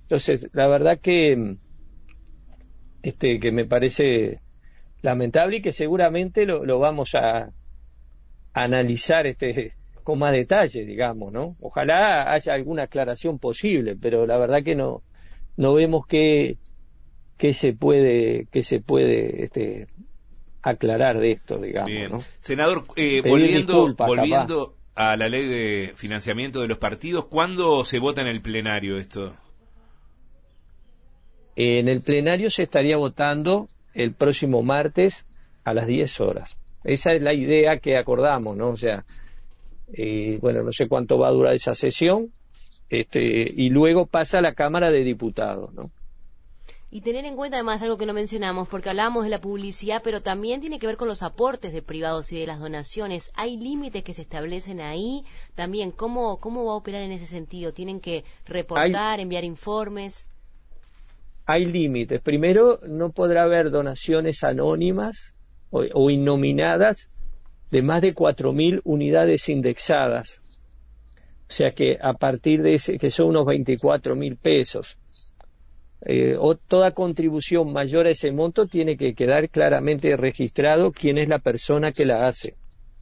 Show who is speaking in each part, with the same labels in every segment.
Speaker 1: Entonces, la verdad que me parece lamentable y que seguramente lo vamos a analizar con más detalle, digamos, ¿no? Ojalá haya alguna aclaración posible, pero la verdad que no vemos qué se puede aclarar de esto, digamos,
Speaker 2: Bien.
Speaker 1: ¿no?
Speaker 2: Senador,
Speaker 1: Pedir disculpas, capaz.
Speaker 2: volviendo a la ley de financiamiento de los partidos, ¿cuándo se vota en el plenario esto?
Speaker 1: En el plenario se estaría votando el próximo martes a las 10 horas. Esa es la idea que acordamos, ¿no? O sea, bueno, no sé cuánto va a durar esa sesión, y luego pasa a la Cámara de Diputados, ¿no?
Speaker 3: Y tener en cuenta además algo que no mencionamos, porque hablábamos de la publicidad, pero también tiene que ver con los aportes de privados y de las donaciones. ¿Hay límites que se establecen ahí? También, ¿cómo va a operar en ese sentido? ¿Tienen que reportar, enviar informes?
Speaker 1: Hay límites. Primero, no podrá haber donaciones anónimas o innominadas de más de 4.000 unidades indexadas. O sea que a partir de que son unos 24.000 pesos. O toda contribución mayor a ese monto tiene que quedar claramente registrado quién es la persona que la hace.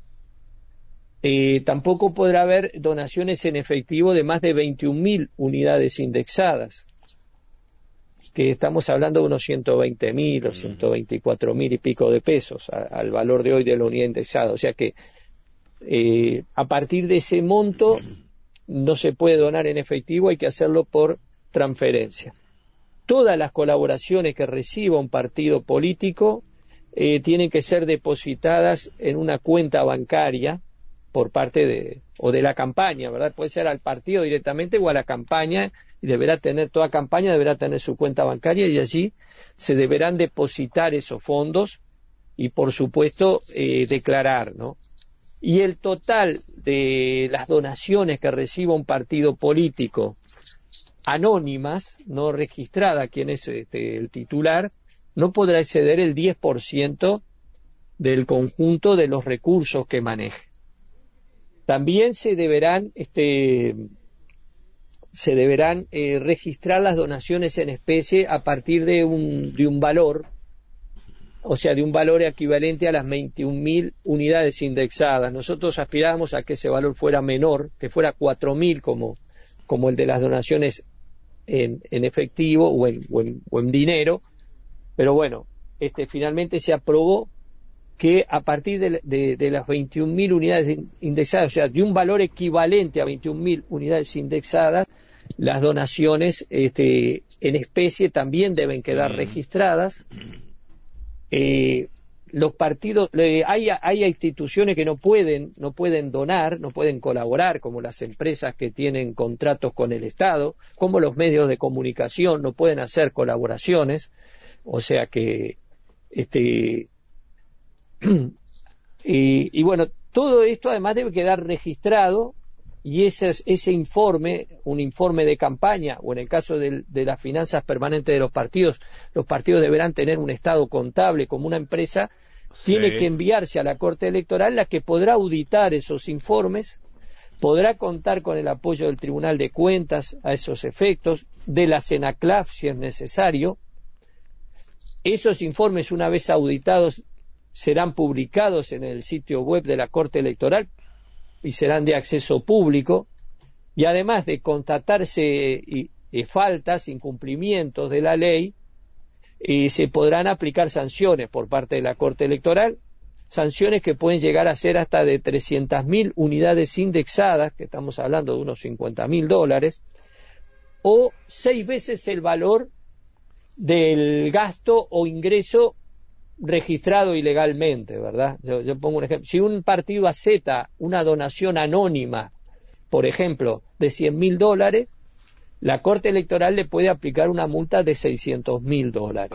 Speaker 1: Tampoco podrá haber donaciones en efectivo de más de 21.000 unidades indexadas, que estamos hablando de unos 120.000 o 124.000 y pico de pesos al valor de hoy de la unidad indexada. O sea que a partir de ese monto no se puede donar en efectivo, hay que hacerlo por transferencia. Todas las colaboraciones que reciba un partido político tienen que ser depositadas en una cuenta bancaria por parte de la campaña, ¿verdad? Puede ser al partido directamente o a la campaña, y toda campaña deberá tener su cuenta bancaria, y allí se deberán depositar esos fondos y, por supuesto, declarar, ¿no? Y el total de las donaciones que reciba un partido político anónimas, no registrada quién es el titular, no podrá exceder el 10% del conjunto de los recursos que maneje. También se deberán registrar las donaciones en especie a partir de un valor, o sea, de un valor equivalente a las 21.000 unidades indexadas. Nosotros aspirábamos a que ese valor fuera menor, que fuera 4.000 como el de las donaciones en efectivo o en dinero, pero bueno, finalmente se aprobó que a partir de las 21.000 unidades indexadas, o sea, de un valor equivalente a 21.000 unidades indexadas, las donaciones en especie también deben quedar registradas. Los partidos, hay instituciones que no pueden donar, no pueden colaborar, como las empresas que tienen contratos con el Estado, como los medios de comunicación no pueden hacer colaboraciones, o sea que y bueno, todo esto además debe quedar registrado, y ese informe, un informe de campaña, o en el caso de las finanzas permanentes de los partidos deberán tener un estado contable como una empresa, tiene que enviarse a la Corte Electoral, la que podrá auditar esos informes, podrá contar con el apoyo del Tribunal de Cuentas a esos efectos, de la CENACLAF si es necesario. Esos informes, una vez auditados, serán publicados en el sitio web de la Corte Electoral y serán de acceso público, y además de constatarse faltas, incumplimientos de la ley, se podrán aplicar sanciones por parte de la Corte Electoral, sanciones que pueden llegar a ser hasta de 300.000 unidades indexadas, que estamos hablando de unos $50.000, o 6 veces el valor del gasto o ingreso registrado ilegalmente, ¿verdad? Yo pongo un ejemplo. Si un partido acepta una donación anónima, por ejemplo, de $100.000, la Corte Electoral le puede aplicar una multa de $600.000.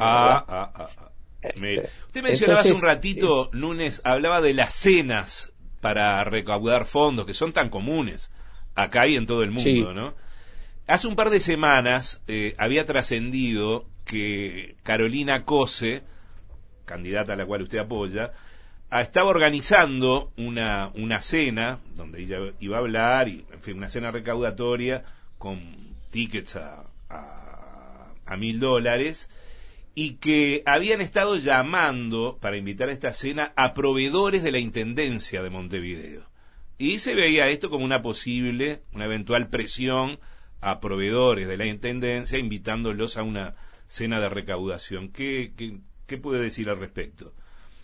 Speaker 2: Usted mencionaba hace un ratito, Núñez, hablaba de las cenas para recaudar fondos, que son tan comunes acá y en todo el mundo, sí, ¿no? Hace un par de semanas había trascendido que Carolina Cose, candidata a la cual usted apoya, estaba organizando una cena donde ella iba a hablar, y en fin, una cena recaudatoria con tickets a a $1.000, y que habían estado llamando para invitar a esta cena a proveedores de la Intendencia de Montevideo. Y se veía esto como una eventual presión a proveedores de la Intendencia, invitándolos a una cena de recaudación. ¿Qué puede decir al respecto?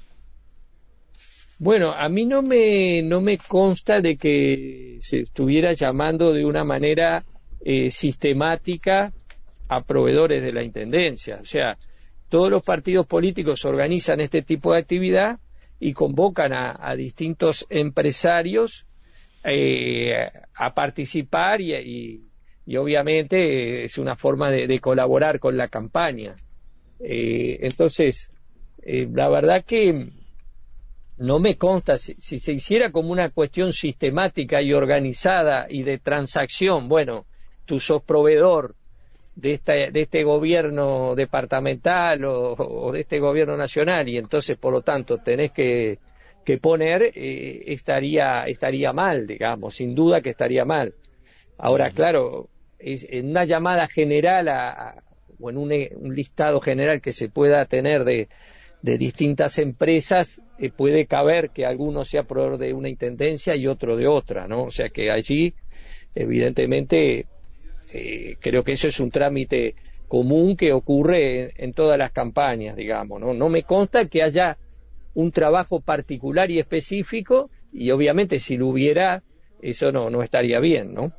Speaker 1: Bueno, a mí no me consta de que se estuviera llamando de una manera sistemática a proveedores de la Intendencia. O sea, todos los partidos políticos organizan este tipo de actividad y convocan a distintos empresarios a participar y obviamente es una forma de colaborar con la campaña. Entonces, la verdad que no me consta, si se hiciera como una cuestión sistemática y organizada y de transacción, bueno, tú sos proveedor de este gobierno departamental o de este gobierno nacional y entonces por lo tanto tenés que poner, estaría mal, digamos, sin duda que estaría mal. Ahora, claro, en una llamada general o en un listado general que se pueda tener de distintas empresas, puede caber que alguno sea proveedor de una intendencia y otro de otra, ¿no? O sea que allí, evidentemente, creo que eso es un trámite común que ocurre en todas las campañas, digamos, ¿no? No me consta que haya un trabajo particular y específico, y obviamente si lo hubiera, eso no estaría bien, ¿no?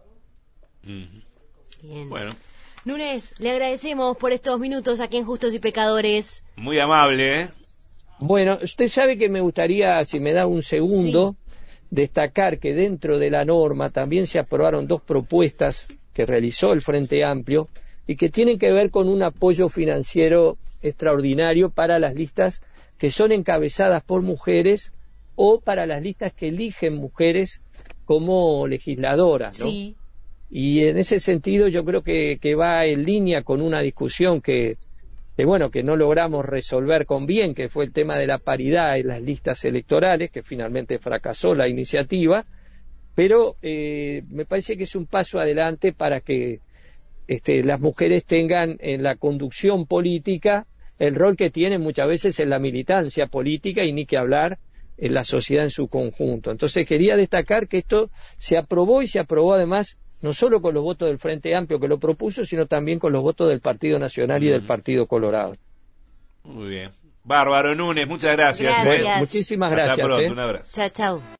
Speaker 3: Bien.
Speaker 2: Bueno.
Speaker 3: Núñez, le agradecemos por estos minutos aquí en Justos y Pecadores.
Speaker 2: Muy amable, ¿eh?
Speaker 1: Bueno, usted sabe que me gustaría, si me da un segundo, destacar que dentro de la norma también se aprobaron 2 propuestas que realizó el Frente Amplio y que tienen que ver con un apoyo financiero extraordinario para las listas que son encabezadas por mujeres o para las listas que eligen mujeres como legisladoras, ¿no?
Speaker 3: Sí.
Speaker 1: Y en ese sentido yo creo que va en línea con una discusión que no logramos resolver con bien, que fue el tema de la paridad en las listas electorales, que finalmente fracasó la iniciativa, pero me parece que es un paso adelante para que las mujeres tengan en la conducción política el rol que tienen muchas veces en la militancia política y ni que hablar en la sociedad en su conjunto. Entonces quería destacar que esto se aprobó y se aprobó además no solo con los votos del Frente Amplio que lo propuso, sino también con los votos del Partido Nacional y del Partido Colorado.
Speaker 2: Muy bien. Bárbaro, Núñez, muchas gracias.
Speaker 3: Gracias.
Speaker 1: Bueno, muchísimas gracias.
Speaker 2: Hasta pronto, un abrazo.
Speaker 3: Chao, chao.